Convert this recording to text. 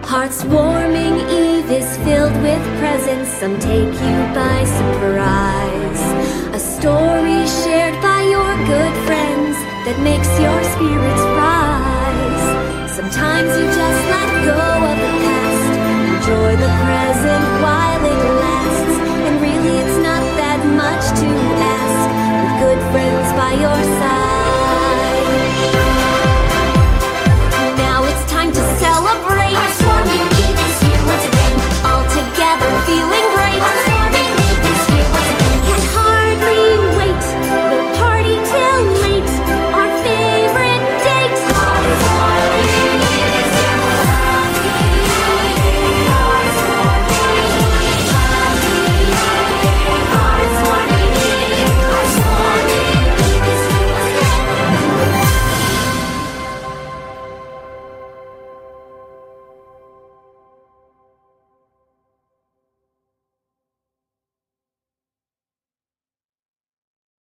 Heart's-warming eve is filled with presents, some take you by surprise. A story shared by your good friends that makes your spirits rise. Sometimes you just let go of the past, enjoy the present while it lasts. And really it's not that much to ask, with good friends by your side.